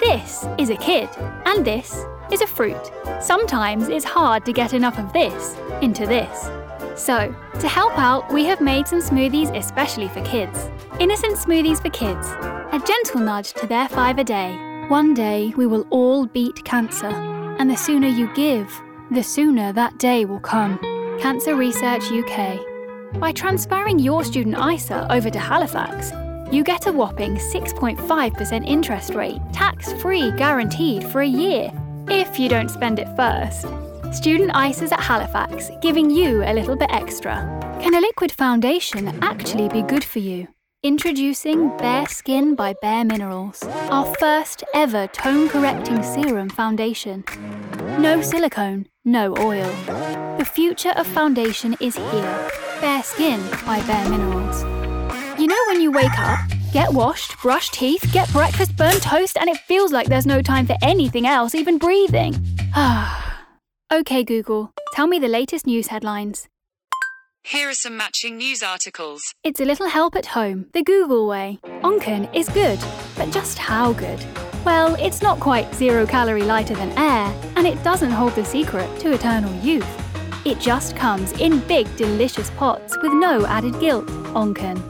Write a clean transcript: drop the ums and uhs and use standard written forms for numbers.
This is a kid, and this is a fruit. Sometimes it's hard to get enough of this into this. So, to help out, we have made some smoothies especially for kids. Innocent smoothies for kids. A gentle nudge to their 5 a day. One day we will all beat cancer. And the sooner you give, the sooner that day will come. Cancer Research UK. By transferring your student ISA over to Halifax, you get a whopping 6.5% interest rate, tax-free guaranteed for a year, if you don't spend it first. Student ISAs at Halifax, giving you a little bit extra. Can a liquid foundation actually be good for you? Introducing Bare Skin by Bare Minerals, our first ever tone-correcting serum foundation. No silicone, no oil. The future of foundation is here. Bare Skin by Bare Minerals. You know when you wake up, get washed, brush teeth, get breakfast, burn toast, and it feels like there's no time for anything else, even breathing? Okay, Google, tell me the latest news headlines. Here are some matching news articles. It's a little help at home, the Google way. Onken is good, but just how good? Well, it's not quite 0 calorie lighter than air, and it doesn't hold the secret to eternal youth. It just comes in big, delicious pots with no added guilt. Onken.